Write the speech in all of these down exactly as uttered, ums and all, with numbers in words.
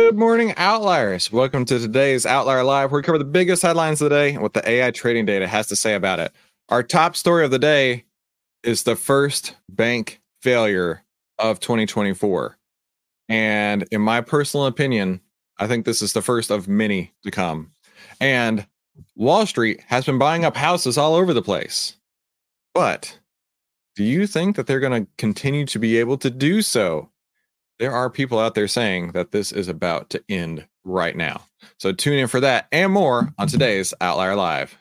Good morning, Outliers. Welcome to today's Outlier Live, where we cover the biggest headlines of the day and what the A I trading data has to say about it. Our top story of the day is the first bank failure of twenty twenty-four. And in my personal opinion, I think this is the first of many to come. And Wall Street has been buying up houses all over the place. But do you think that they're going to continue to be able to do so? There are people out there saying that this is about to end right now. So tune in for that and more on today's Outlier Live.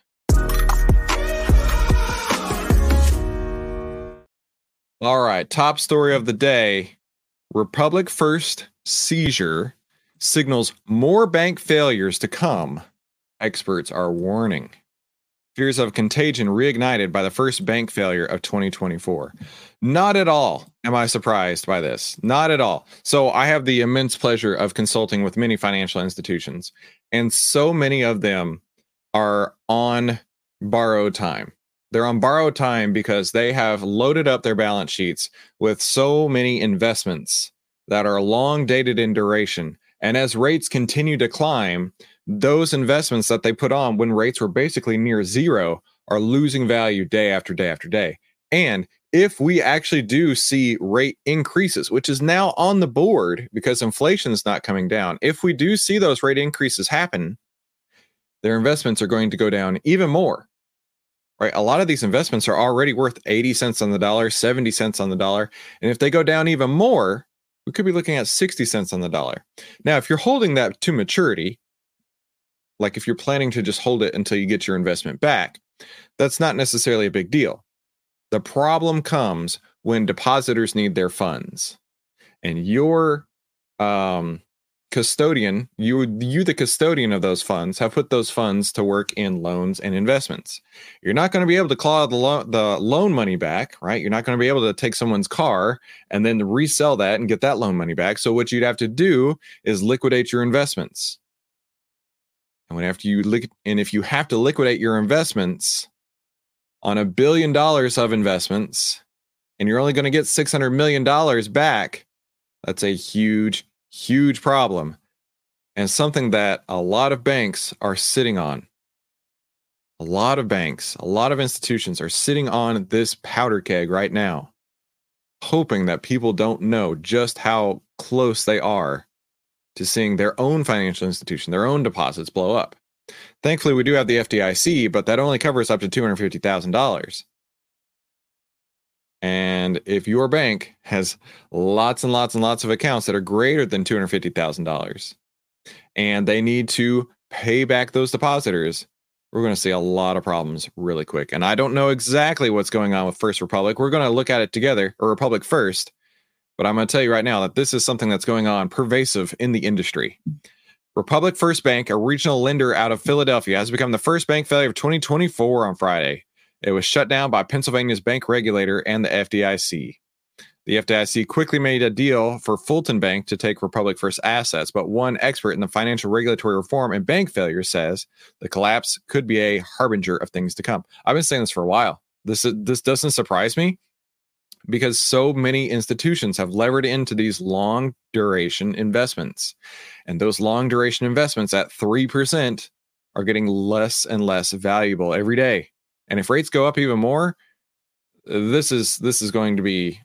All right, top story of the day. Republic First seizure signals more bank failures to come. Experts are warning. Fears of contagion reignited by the first bank failure of twenty twenty-four. Not at all am I surprised by this. Not at all. So I have the immense pleasure of consulting with many financial institutions, and so many of them are on borrowed time. They're on borrowed time because they have loaded up their balance sheets with so many investments that are long dated in duration. And as rates continue to climb, those investments that they put on when rates were basically near zero are losing value day after day after day. And if we actually do see rate increases, which is now on the board because inflation is not coming down, if we do see those rate increases happen, their investments are going to go down even more. Right? A lot of these investments are already worth eighty cents on the dollar, seventy cents on the dollar. And if they go down even more, we could be looking at sixty cents on the dollar. Now, if you're holding that to maturity, like if you're planning to just hold it until you get your investment back, that's not necessarily a big deal. The problem comes when depositors need their funds, and your um, custodian, you, you, the custodian of those funds, have put those funds to work in loans and investments. You're not going to be able to claw the, lo- the loan money back, right? You're not going to be able to take someone's car and then resell that and get that loan money back. So what you'd have to do is liquidate your investments. And when after you lick, and if you have to liquidate your investments on a billion dollars of investments, and you're only going to get six hundred million dollars back, that's a huge, huge problem, and something that a lot of banks are sitting on. A lot of banks, a lot of institutions are sitting on this powder keg right now, hoping that people don't know just how close they are to seeing their own financial institution, their own deposits blow up. Thankfully, we do have the F D I C, but that only covers up to two hundred fifty thousand dollars. And if your bank has lots and lots and lots of accounts that are greater than two hundred fifty thousand dollars, and they need to pay back those depositors, we're going to see a lot of problems really quick. And I don't know exactly what's going on with First Republic. We're going to look at it together, or Republic First. But I'm going to tell you right now that this is something that's going on pervasive in the industry. Republic First Bank, a regional lender out of Philadelphia, has become the first bank failure of twenty twenty-four on Friday. It was shut down by Pennsylvania's bank regulator and the F D I C. The F D I C quickly made a deal for Fulton Bank to take Republic First assets, but one expert in the financial regulatory reform and bank failure says the collapse could be a harbinger of things to come. I've been saying this for a while. This, this doesn't surprise me, because so many institutions have levered into these long duration investments. And those long duration investments at three percent are getting less and less valuable every day. And if rates go up even more, this is this is going to be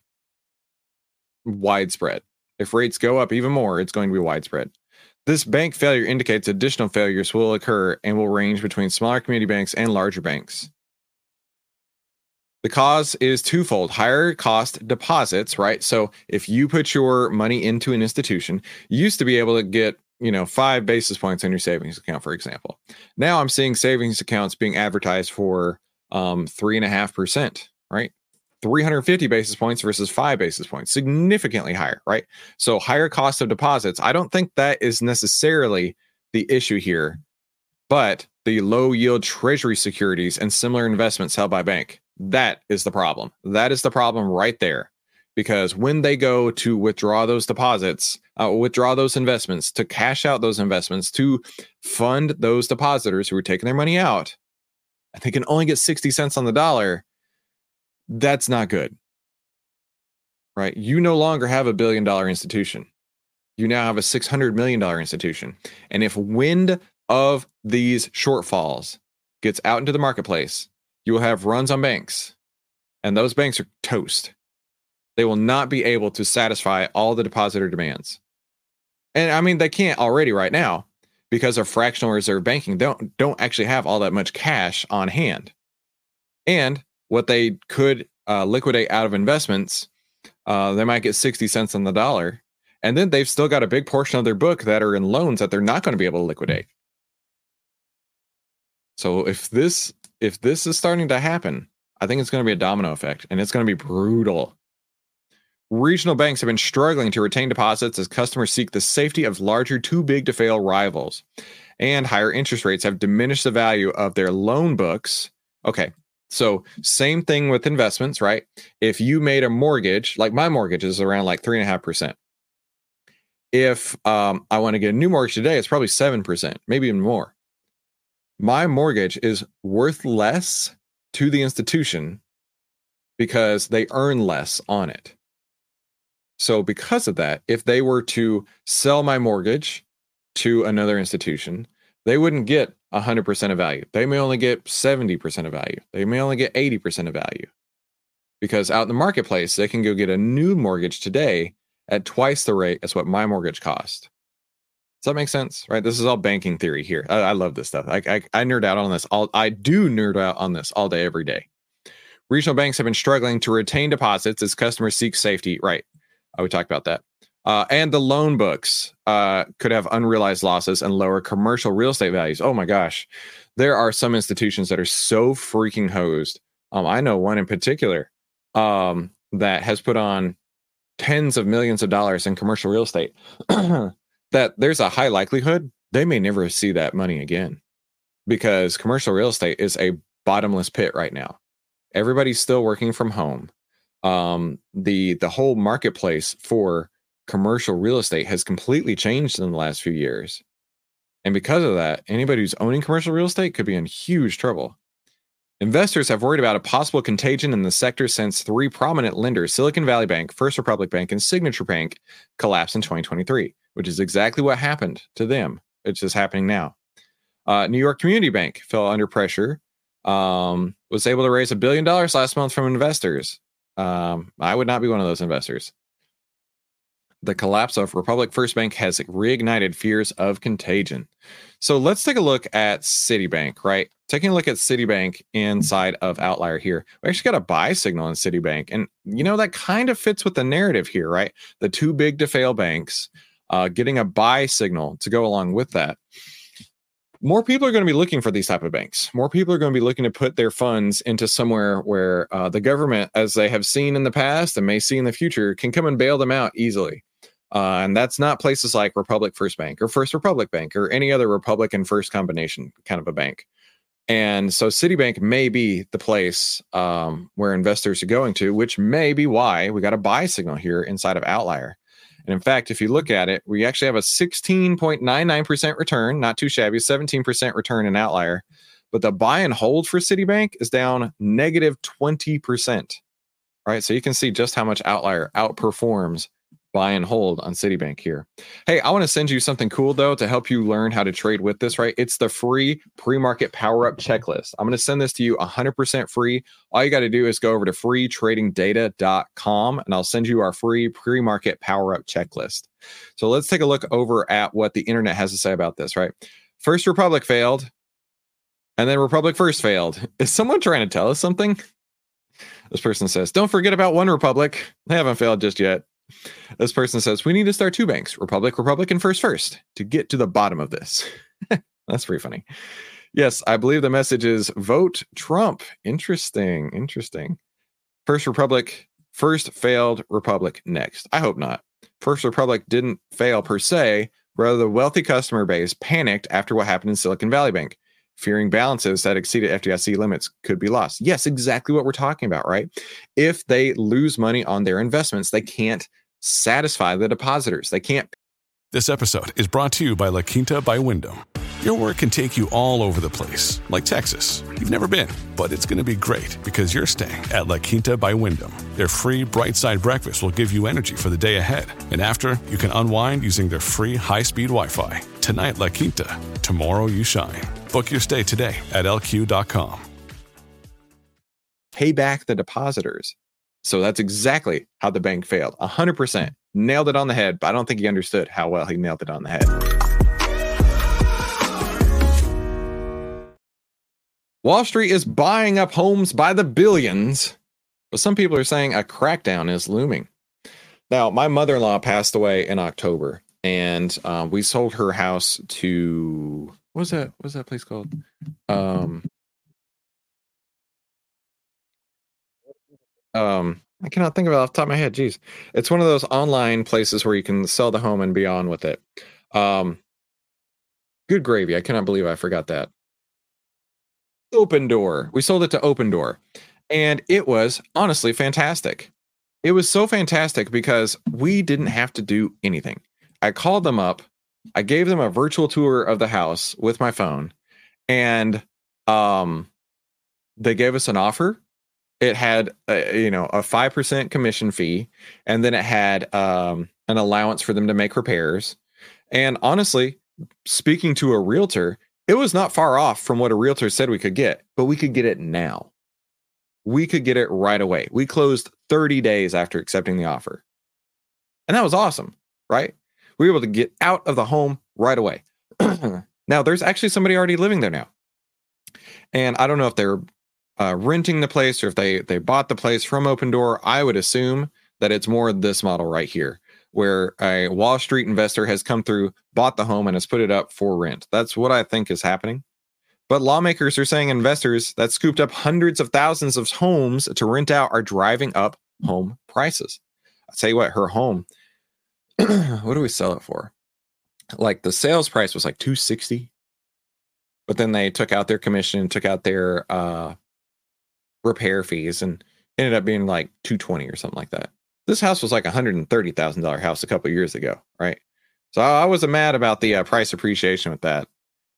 widespread. If rates go up even more, it's going to be widespread. This bank failure indicates additional failures will occur and will range between smaller community banks and larger banks. The cause is twofold. Higher cost deposits, right? So if you put your money into an institution, you used to be able to get, you know, five basis points on your savings account, for example. Now I'm seeing savings accounts being advertised for um, three and a half percent, right? three hundred fifty basis points versus five basis points, significantly higher, right? So higher cost of deposits. I don't think that is necessarily the issue here, but the low yield treasury securities and similar investments held by bank. That is the problem. That is the problem right there. Because when they go to withdraw those deposits, uh, withdraw those investments, to cash out those investments, to fund those depositors who are taking their money out, and they can only get sixty cents on the dollar, that's not good. Right? You no longer have a billion dollar institution. you now have a six hundred million dollars institution. And if wind of these shortfalls gets out into the marketplace, you will have runs on banks. And those banks are toast. They will not be able to satisfy all the depositor demands. And I mean, they can't already right now because of fractional reserve banking. They don't, don't actually have all that much cash on hand. And what they could uh, liquidate out of investments, uh, they might get sixty cents on the dollar. And then they've still got a big portion of their book that are in loans that they're not going to be able to liquidate. So if this if this is starting to happen, I think it's going to be a domino effect, and it's going to be brutal. Regional banks have been struggling to retain deposits as customers seek the safety of larger, too big to fail rivals. And higher interest rates have diminished the value of their loan books. Okay, so same thing with investments, right? If you made a mortgage, like my mortgage is around like three point five percent. If um, I want to get a new mortgage today, it's probably seven percent, maybe even more. My mortgage is worth less to the institution because they earn less on it. So because of that, if they were to sell my mortgage to another institution, they wouldn't get one hundred percent of value. They may only get seventy percent of value. They may only get eighty percent of value. Because out in the marketplace, they can go get a new mortgage today at twice the rate as what my mortgage cost. Does that make sense? Right? This is all banking theory here. I, I love this stuff. I, I, I nerd out on this. All, I do nerd out on this all day, every day. Regional banks have been struggling to retain deposits as customers seek safety. Right. Uh, we talked about that. Uh, and the loan books uh, could have unrealized losses and lower commercial real estate values. Oh my gosh. There are some institutions that are so freaking hosed. Um, I know one in particular um, that has put on tens of millions of dollars in commercial real estate that there's a high likelihood they may never see that money again, because commercial real estate is a bottomless pit right now. Everybody's still working from home. Um, the the whole marketplace for commercial real estate has completely changed in the last few years. And because of that, anybody who's owning commercial real estate could be in huge trouble. Investors have worried about a possible contagion in the sector since three prominent lenders, Silicon Valley Bank, First Republic Bank, and Signature Bank, collapsed in twenty twenty-three, which is exactly what happened to them. It's just happening now. Uh, New York Community Bank fell under pressure, um, was able to raise a billion dollars last month from investors. Um, I would not be one of those investors. The collapse of Republic First Bank has reignited fears of contagion. So let's take a look at Citibank, right? Taking a look at Citibank inside of Outlier here. We actually got a buy signal in Citibank. And, you know, that kind of fits with the narrative here, right? The too big to fail banks, uh, getting a buy signal to go along with that. More people are going to be looking for these type of banks. More people are going to be looking to put their funds into somewhere where uh, the government, as they have seen in the past and may see in the future, can come and bail them out easily. Uh, and that's not places like Republic First Bank or First Republic Bank or any other Republican First combination kind of a bank. And so Citibank may be the place um, where investors are going to, which may be why we got a buy signal here inside of Outlier. And in fact, if you look at it, we actually have a sixteen point nine nine percent return, not too shabby, seventeen percent return in Outlier. But the buy and hold for Citibank is down negative twenty percent. Right. So you can see just how much Outlier outperforms buy and hold on Citibank here. Hey, I want to send you something cool, though, to help you learn how to trade with this, right? It's the free pre-market power-up checklist. I'm going to send this to you one hundred percent free. All you got to do is go over to free trading data dot com, and I'll send you our free pre-market power-up checklist. So let's take a look over at what the internet has to say about this, right? First Republic failed, and then Republic First failed. Is someone trying to tell us something? This person says, don't forget about One Republic. They haven't failed just yet. This person says, we need to start two banks, Republic, Republic, and First First, to get to the bottom of this. That's pretty funny. Yes, I believe the message is vote Trump. Interesting, interesting. First Republic, first failed, Republic next. I hope not. First Republic didn't fail per se. Rather, the wealthy customer base panicked after what happened in Silicon Valley Bank, fearing balances that exceeded F D I C limits could be lost. Yes, exactly what we're talking about, right? If they lose money on their investments, they can't satisfy the depositors. They can't. This episode is brought to you by La Quinta by Wyndham. Your work can take you all over the place, like Texas. You've never been, but it's going to be great because you're staying at La Quinta by Wyndham. Their free Bright Side breakfast will give you energy for the day ahead. And after, you can unwind using their free high-speed Wi-Fi. Tonight, La Quinta. Tomorrow, you shine. Book your stay today at L Q dot com. Pay back the depositors. So that's exactly how the bank failed. one hundred percent. Nailed it on the head, but I don't think he understood how well he nailed it on the head. Wall Street is buying up homes by the billions, but some people are saying a crackdown is looming. Now, my mother-in-law passed away in October, and uh, we sold her house to, what was that? What was that place called? Um, um, I cannot think of it off the top of my head. Jeez. It's one of those online places where you can sell the home and be on with it. Um, good gravy. I cannot believe I forgot that. Opendoor. We sold it to Opendoor, and it was honestly fantastic. It was so fantastic because we didn't have to do anything. I called them up. I gave them a virtual tour of the house with my phone, and um, they gave us an offer. It had, a, you know, a five percent commission fee, and then it had um, an allowance for them to make repairs. And honestly, speaking to a realtor, it was not far off from what a realtor said we could get, but we could get it now. We could get it right away. We closed thirty days after accepting the offer. And that was awesome, right? We were able to get out of the home right away. Now, there's actually somebody already living there now. And I don't know if they're uh, renting the place or if they, they bought the place from Opendoor. I would assume that it's more this model right here, where a Wall Street investor has come through, bought the home, and has put it up for rent. That's what I think is happening. But lawmakers are saying investors that scooped up hundreds of thousands of homes to rent out are driving up home prices. I'll tell you what, her home, what do we sell it for? Like the sales price was like two hundred sixty dollars, but then they took out their commission, took out their uh, repair fees, and ended up being like two hundred twenty dollars or something like that. This house was like a one hundred thirty thousand dollars house a couple of years ago, right? So I wasn't mad about the uh, price appreciation with that.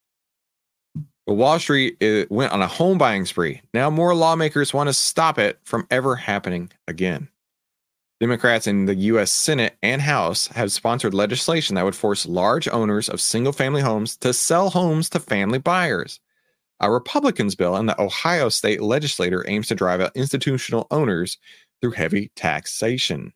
But Wall Street it went on a home buying spree. Now more lawmakers want to stop it from ever happening again. Democrats in the U S Senate and House have sponsored legislation that would force large owners of single-family homes to sell homes to family buyers. A Republicans bill in the Ohio state legislature aims to drive out institutional owners through heavy taxation.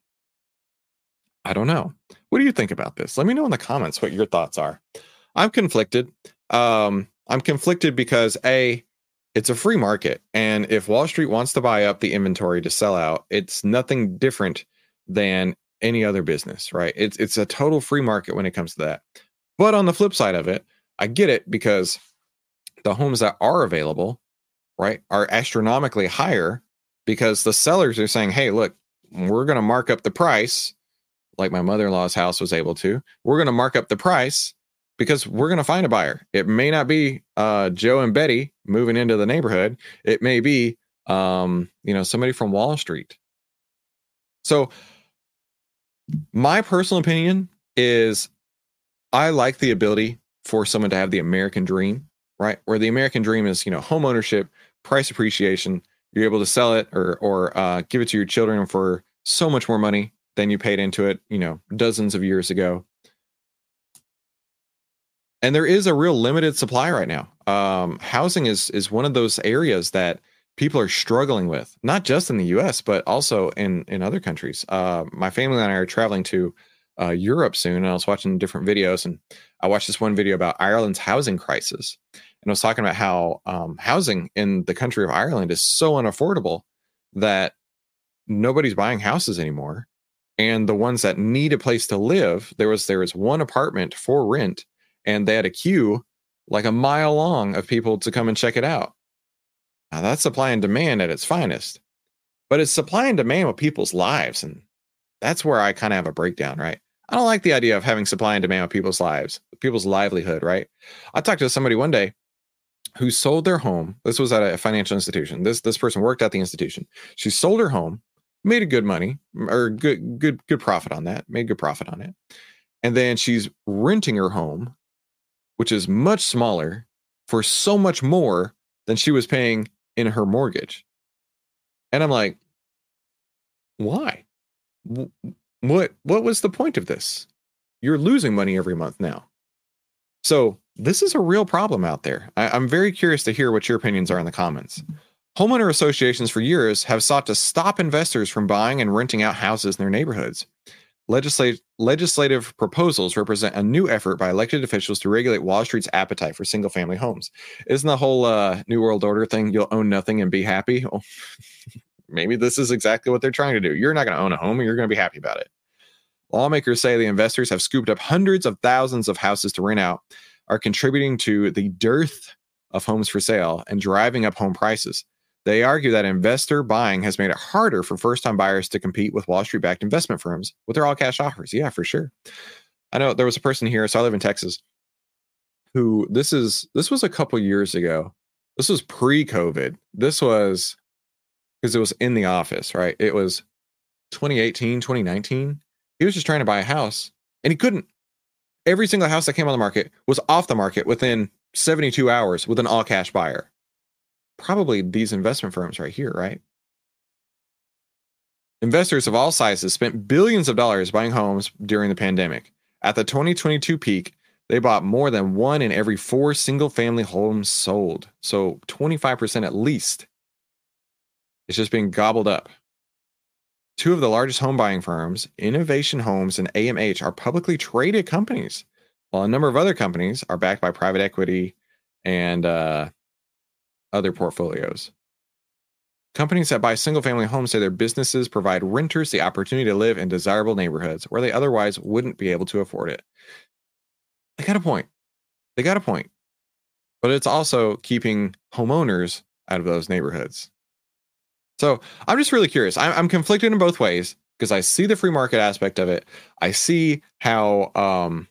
I don't know. What do you think about this? Let me know in the comments what your thoughts are. I'm conflicted. Um, I'm conflicted because A, it's a free market. And if Wall Street wants to buy up the inventory to sell out, it's nothing different than any other business, right? It's, it's a total free market when it comes to that. But on the flip side of it, I get it because the homes that are available, right, are astronomically higher because the sellers are saying, hey, look, we're going to mark up the price like my mother-in-law's house was able to. We're going to mark up the price because we're going to find a buyer. It may not be uh, Joe and Betty moving into the neighborhood. It may be, um, you know, somebody from Wall Street. So my personal opinion is I like the ability for someone to have the American dream, right? Where the American dream is, you know, home ownership, price appreciation. You're able to sell it or, or uh, give it to your children for so much more money than you paid into it, you know, dozens of years ago. And there is a real limited supply right now. Um, housing is is one of those areas that people are struggling with, not just in the U S, but also in, in other countries. Uh, my family and I are traveling to uh, Europe soon, and I was watching different videos, and I watched this one video about Ireland's housing crisis. And I was talking about how um, housing in the country of Ireland is so unaffordable that nobody's buying houses anymore. And the ones that need a place to live, there was there was one apartment for rent, and they had a queue like a mile long of people to come and check it out. Now that's supply and demand at its finest, but it's supply and demand with people's lives. And that's where I kind of have a breakdown, right? I don't like the idea of having supply and demand with people's lives, people's livelihood, right? I talked to somebody one day who sold their home. This was at a financial institution. This, this person worked at the institution. She sold her home, made a good money or good, good, good profit on that, made good profit on it. And then she's renting her home which is much smaller, for so much more than she was paying in her mortgage. And I'm like, why? What what was the point of this? You're losing money every month now. So this is a real problem out there. I, I'm very curious to hear what your opinions are in the comments. Homeowner associations for years have sought to stop investors from buying and renting out houses in their neighborhoods. Legislate, legislative proposals represent a new effort by elected officials to regulate Wall Street's appetite for single-family homes. Isn't the whole uh, New World Order thing, you'll own nothing and be happy? Well, maybe this is exactly what they're trying to do. You're not going to own a home and you're going to be happy about it. Lawmakers say the investors have scooped up hundreds of thousands of houses to rent out, are contributing to the dearth of homes for sale and driving up home prices. They argue that investor buying has made it harder for first-time buyers to compete with Wall Street-backed investment firms with their all-cash offers. Yeah, for sure. I know there was a person here, so I live in Texas, who this is this was a couple years ago. This was pre-COVID. This was because it was in the office, right? It was twenty eighteen, twenty nineteen. He was just trying to buy a house, and he couldn't. Every single house that came on the market was off the market within seventy-two hours with an all-cash buyer. Probably these investment firms right here, right? Investors of all sizes spent billions of dollars buying homes during the pandemic. At the twenty twenty-two peak, they bought more than one in every four single-family homes sold. So twenty-five percent at least. It's just being gobbled up. Two of the largest home buying firms, Innovation Homes and A M H, are publicly traded companies, while a number of other companies are backed by private equity and uh, other portfolios. Companies that buy single-family homes say their businesses provide renters the opportunity to live in desirable neighborhoods where they otherwise wouldn't be able to afford it. They got a point. They got a point. But it's also keeping homeowners out of those neighborhoods. So I'm just really curious. I'm, I'm conflicted in both ways because I see the free market aspect of it. I see how um,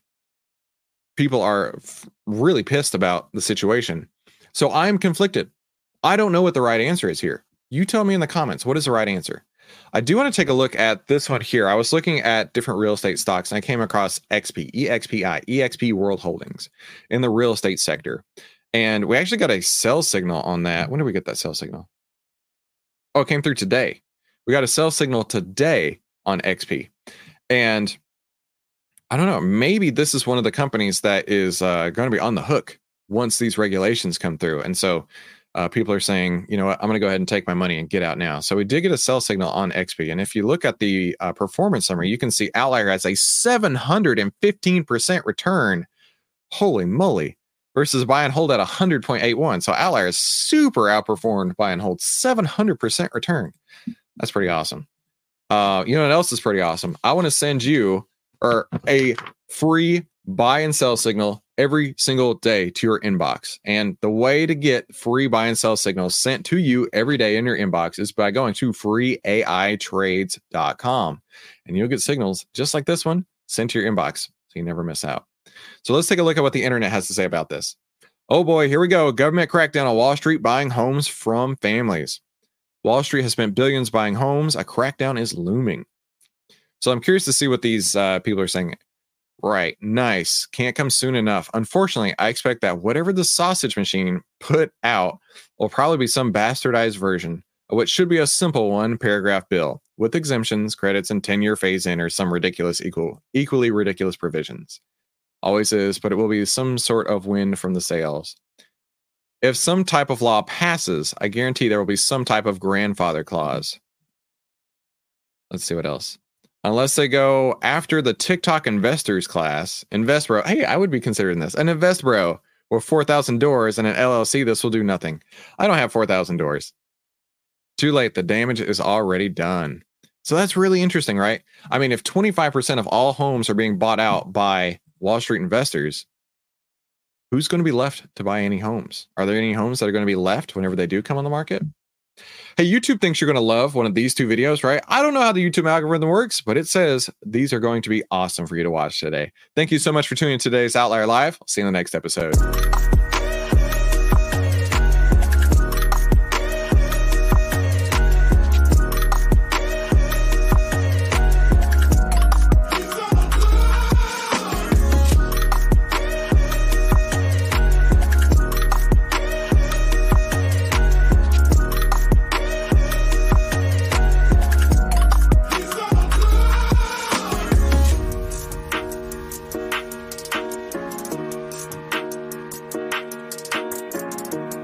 people are f- really pissed about the situation. So I'm conflicted. I don't know what the right answer is here. You tell me in the comments, what is the right answer? I do want to take a look at this one here. I was looking at different real estate stocks and I came across X P, E X P I, E X P World Holdings in the real estate sector. And we actually got a sell signal on that. When did we get that sell signal? Oh, it came through today. We got a sell signal today on X P. And I don't know, maybe this is one of the companies that is uh, going to be on the hook once these regulations come through. And so uh, people are saying, you know what, I'm going to go ahead and take my money and get out now. So we did get a sell signal on X P. And if you look at the uh, performance summary, you can see Outlier has a seven hundred fifteen percent return. Holy moly. Versus buy and hold at one hundred point eight one. So Outlier is super outperformed buy and hold, seven hundred percent return. That's pretty awesome. Uh, you know what else is pretty awesome? I want to send you or a free buy and sell signal every single day to your inbox. And the way to get free buy and sell signals sent to you every day in your inbox is by going to free A I trades dot com. And you'll get signals just like this one sent to your inbox so you never miss out. So let's take a look at what the internet has to say about this. Oh boy, here we go. Government crackdown on Wall Street buying homes from families. Wall Street has spent billions buying homes. A crackdown is looming. So I'm curious to see what these uh, people are saying. Right, nice. Can't come soon enough. Unfortunately, I expect that whatever the sausage machine put out will probably be some bastardized version of what should be a simple one paragraph bill with exemptions, credits, and ten-year phase-in or some ridiculous equal, equally ridiculous provisions. Always is, but it will be some sort of win from the sales. If some type of law passes, I guarantee there will be some type of grandfather clause. Let's see what else. Unless they go after the TikTok investors class, InvestBro. Hey, I would be considering this. An InvestBro with four thousand doors and an L L C, this will do nothing. I don't have four thousand doors. Too late. The damage is already done. So that's really interesting, right? I mean, if twenty-five percent of all homes are being bought out by Wall Street investors, who's going to be left to buy any homes? Are there any homes that are going to be left whenever they do come on the market? Hey, YouTube thinks you're going to love one of these two videos, right? I don't know how the YouTube algorithm works, but it says these are going to be awesome for you to watch today. Thank you so much for tuning in to today's Outlier Live. I'll see you in the next episode.